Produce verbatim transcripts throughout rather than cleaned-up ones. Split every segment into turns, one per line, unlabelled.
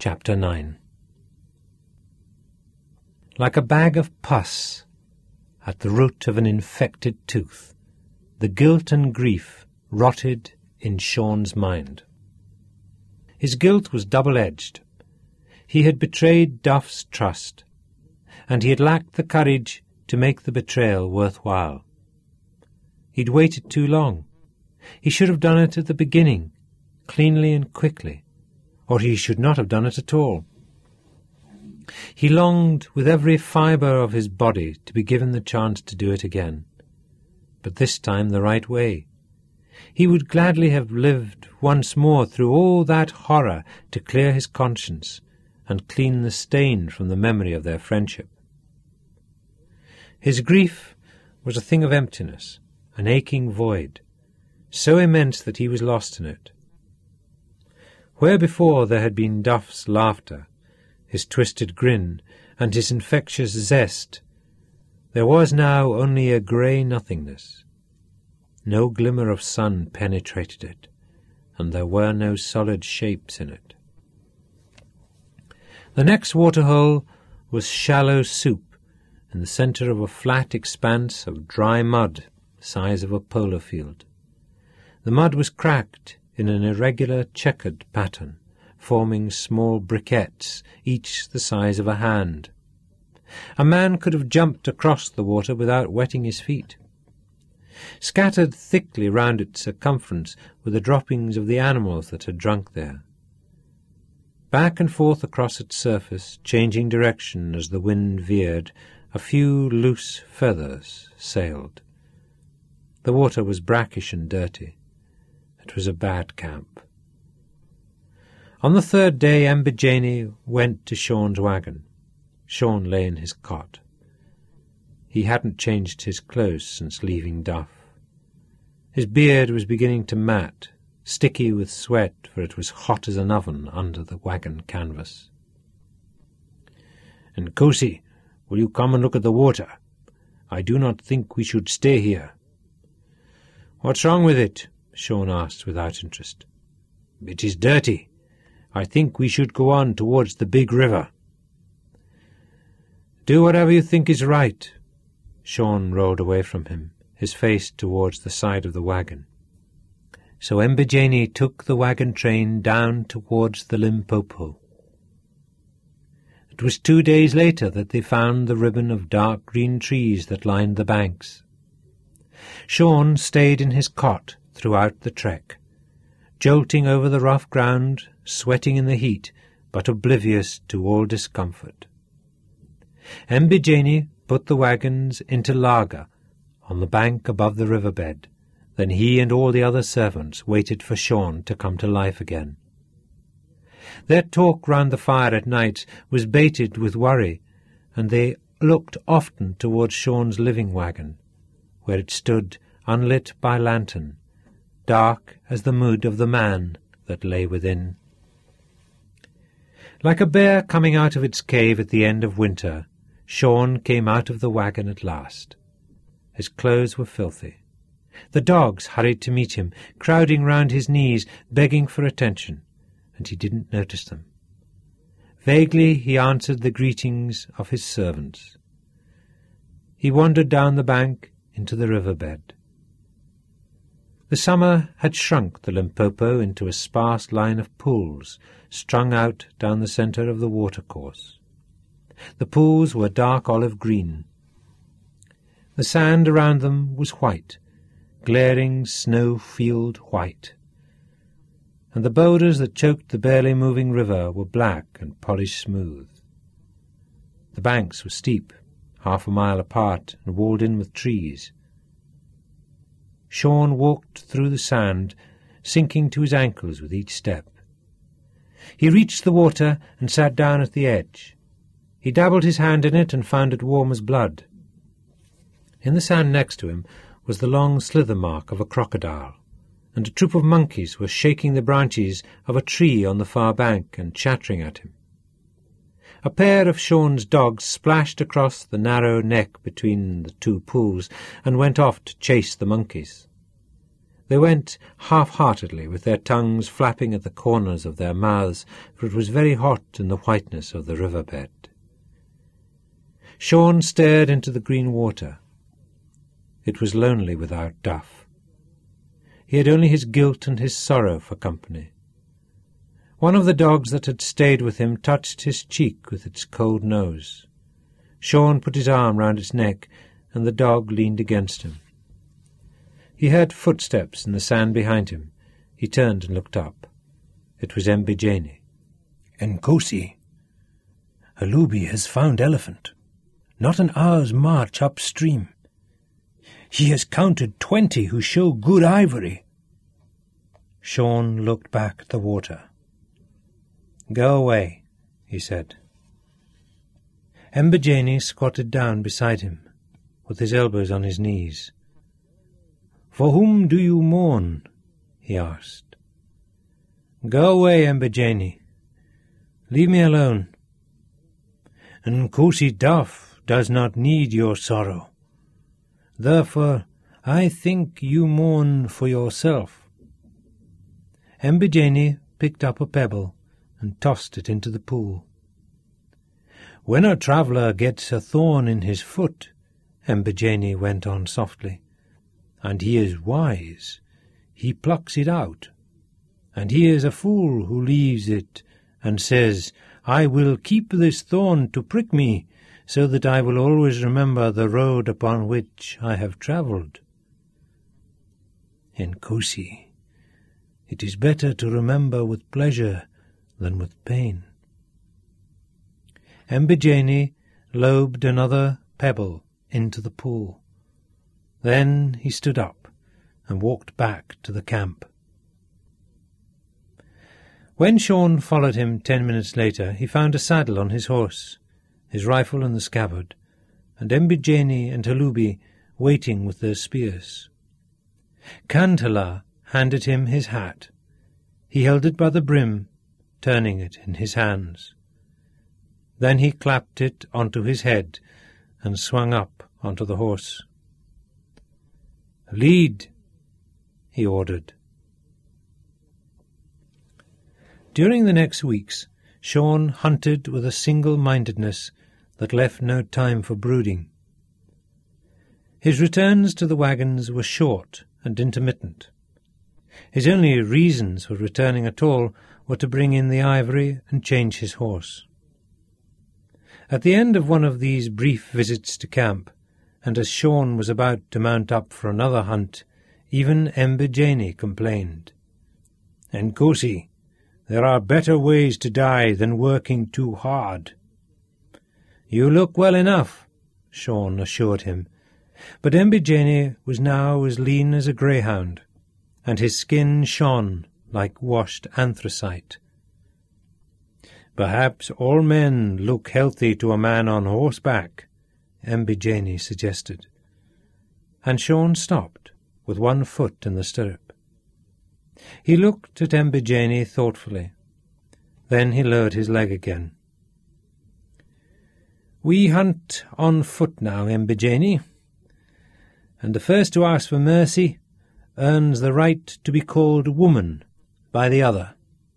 Chapter nine. Like a bag of pus at the root of an infected tooth, the guilt and grief rotted in Sean's mind. His guilt was double-edged. He had betrayed Duff's trust, and he had lacked the courage to make the betrayal worthwhile. He'd waited too long. He should have done it at the beginning, cleanly and quickly, or he should not have done it at all. He longed with every fibre of his body to be given the chance to do it again, but this time the right way. He would gladly have lived once more through all that horror to clear his conscience and clean the stain from the memory of their friendship. His grief was a thing of emptiness, an aching void, so immense that he was lost in it. Where before there had been Duff's laughter, his twisted grin, and his infectious zest, there was now only a grey nothingness. No glimmer of sun penetrated it, and there were no solid shapes in it. The next waterhole was shallow soup in the centre of a flat expanse of dry mud the size of a polo field. The mud was cracked in an irregular checkered pattern, forming small briquettes, each the size of a hand. A man could have jumped across the water without wetting his feet. Scattered thickly round its circumference were the droppings of the animals that had drunk there. Back and forth across its surface, changing direction as the wind veered, a few loose feathers sailed. The water was brackish and dirty. It was a bad camp. On the third day Embijeni went to Sean's wagon. Sean lay in his cot. He hadn't changed his clothes since leaving Duff. His beard was beginning to mat, sticky with sweat, for it was hot as an oven under the wagon canvas. "Nkosi, will you come and look at the water? I do not think we should stay here." "What's wrong with it?" Sean asked without interest. "It is dirty. I think we should go on towards the big river." "Do whatever you think is right." Sean rolled away from him, his face towards the side of the wagon. So Embijeni took the wagon train down towards the Limpopo. It was two days later that they found the ribbon of dark green trees that lined the banks. Sean stayed in his cot throughout the trek, jolting over the rough ground, sweating in the heat, but oblivious to all discomfort. Embijeni put the wagons into laager on the bank above the riverbed. Then he and all the other servants waited for Sean to come to life again. Their talk round the fire at night was baited with worry, and they looked often towards Sean's living wagon, where it stood unlit by lantern, dark as the mood of the man that lay within. Like a bear coming out of its cave at the end of winter, Sean came out of the wagon at last. His clothes were filthy. The dogs hurried to meet him, crowding round his knees, begging for attention, and he didn't notice them. Vaguely he answered the greetings of his servants. He wandered down the bank into the riverbed. The summer had shrunk the Limpopo into a sparse line of pools strung out down the centre of the watercourse. The pools were dark olive green. The sand around them was white, glaring snow-field white, and the boulders that choked the barely moving river were black and polished smooth. The banks were steep, half a mile apart, and walled in with trees. Sean walked through the sand, sinking to his ankles with each step. He reached the water and sat down at the edge. He dabbled his hand in it and found it warm as blood. In the sand next to him was the long slither mark of a crocodile, and a troop of monkeys were shaking the branches of a tree on the far bank and chattering at him. A pair of Sean's dogs splashed across the narrow neck between the two pools and went off to chase the monkeys. They went half-heartedly, with their tongues flapping at the corners of their mouths, for it was very hot in the whiteness of the river-bed. Shaun stared into the green water. It was lonely without Duff. He had only his guilt and his sorrow for company. One of the dogs that had stayed with him touched his cheek with its cold nose. Shaun put his arm round its neck, and the dog leaned against him. He heard footsteps in the sand behind him. He turned and looked up. It was Embijeni.
"Nkosi, Hulubi has found elephant. Not an hour's march upstream. He has counted twenty who show good ivory."
Shaun looked back at the water. "Go away," he said. Embijeni squatted down beside him, with his elbows on his knees. "For whom do you mourn?" he asked. "Go away, Embijeni. Leave me alone."
"Nkosi Duff does not need your sorrow. Therefore, I think you mourn for yourself."
Embijeni picked up a pebble and tossed it into the pool.
"When a traveller gets a thorn in his foot,"
Embijeni went on softly,
"and he is wise, he plucks it out. And he is a fool who leaves it and says, 'I will keep this thorn to prick me, so that I will always remember the road upon which I have travelled.' Nkosi, it is better to remember with pleasure than with pain."
Embijeni lobed another pebble into the pool. Then he stood up and walked back to the camp. When Shaun followed him ten minutes later, he found a saddle on his horse, his rifle in the scabbard, and Embijeni and Hulubi waiting with their spears. Kanthala handed him his hat. He held it by the brim, turning it in his hands. Then he clapped it onto his head and swung up onto the horse. "Lead," he ordered. During the next weeks, Shaun hunted with a single-mindedness that left no time for brooding. His returns to the wagons were short and intermittent. His only reasons for returning at all were to bring in the ivory and change his horse. At the end of one of these brief visits to camp, and as Shaun was about to mount up for another hunt, even Embijeni complained. "Nkosi, there are better ways to die than working too hard." "You look well enough," Shaun assured him, but Embijeni was now as lean as a greyhound, and his skin shone like washed anthracite. "Perhaps all men look healthy to a man on horseback," Embijeni suggested. And Shaun stopped, with one foot in the stirrup. He looked at Embijeni thoughtfully. Then he lowered his leg again. "We hunt on foot now, Embijeni, and the first to ask for mercy earns the right to be called woman by the other."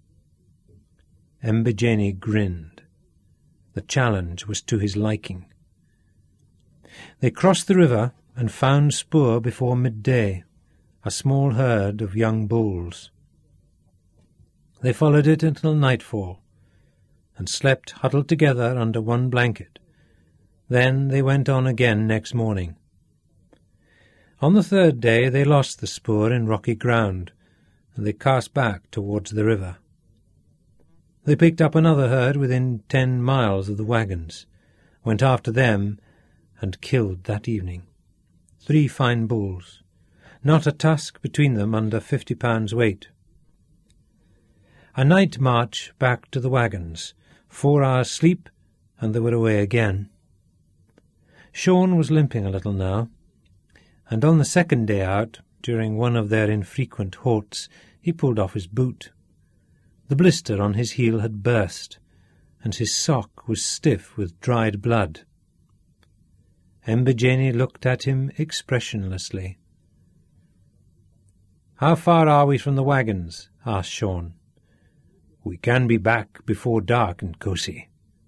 Embijeni grinned. The challenge was to his liking. They crossed the river and found Spoor before midday, a small herd of young bulls. They followed it until nightfall, and slept huddled together under one blanket. Then they went on again next morning. On the third day they lost the spoor in rocky ground, and they cast back towards the river. They picked up another herd within ten miles of the wagons, went after them, and killed that evening. Three fine bulls, not a tusk between them under fifty pounds weight. A night march back to the wagons, four hours' sleep, and they were away again. Shaun was limping a little now, and on the second day out, during one of their infrequent halts, he pulled off his boot. The blister on his heel had burst, and his sock was stiff with dried blood. Embijeni looked at him expressionlessly. "How far are we from the wagons?" asked Shaun.
"We can be back before dark, Nkosi."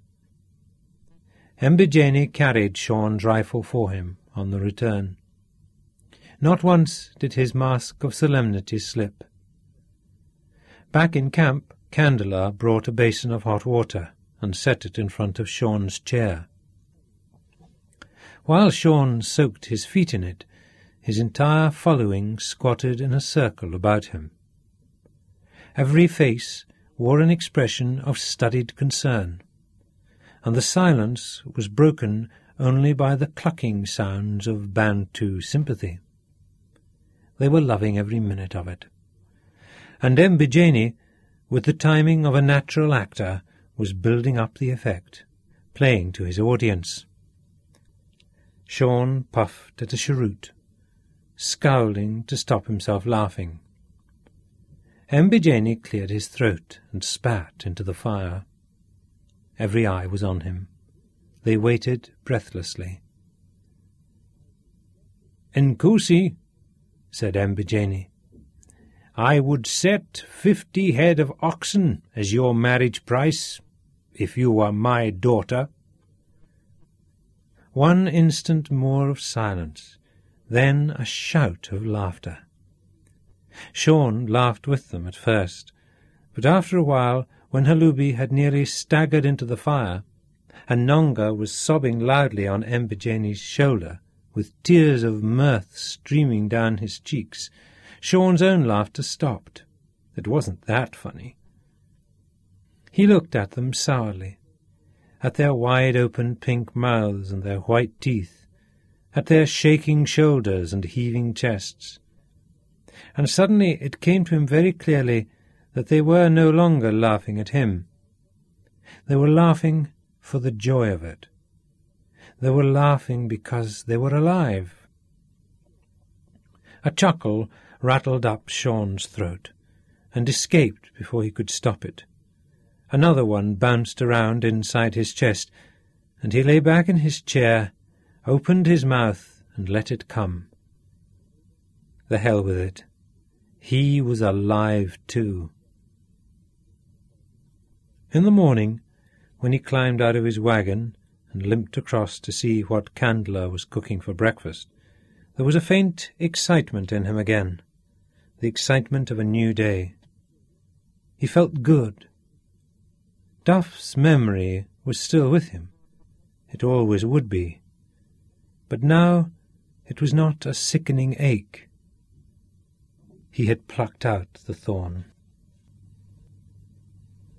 Embijeni carried Shaun's rifle for him on the return. Not once did his mask of solemnity slip. Back in camp, Kandala brought a basin of hot water and set it in front of Shaun's chair. While Shaun soaked his feet in it, his entire following squatted in a circle about him. Every face wore an expression of studied concern, and the silence was broken only by the clucking sounds of Bantu sympathy. They were loving every minute of it. And Embijeni, with the timing of a natural actor, was building up the effect, playing to his audience. Shaun puffed at a cheroot, scowling to stop himself laughing. Embijeni cleared his throat and spat into the fire. Every eye was on him. They waited breathlessly.
"Nkosi," said Embijeni, "I would set fifty head of oxen as your marriage price, if you were my daughter."
One instant more of silence, then a shout of laughter. Shaun laughed with them at first, but after a while, when Halubi had nearly staggered into the fire, and Nonga was sobbing loudly on Embijeni's shoulder, with tears of mirth streaming down his cheeks, Shaun's own laughter stopped. It wasn't that funny. He looked at them sourly, at their wide-open pink mouths and their white teeth, at their shaking shoulders and heaving chests. And suddenly it came to him very clearly that they were no longer laughing at him. They were laughing for the joy of it. They were laughing because they were alive. A chuckle rattled up Shaun's throat, and escaped before he could stop it. Another one bounced around inside his chest, and he lay back in his chair, opened his mouth, and let it come. The hell with it. He was alive too. In the morning, when he climbed out of his wagon and limped across to see what Kandala was cooking for breakfast, there was a faint excitement in him again, the excitement of a new day. He felt good. Duff's memory was still with him. It always would be. But now it was not a sickening ache. He had plucked out the thorn.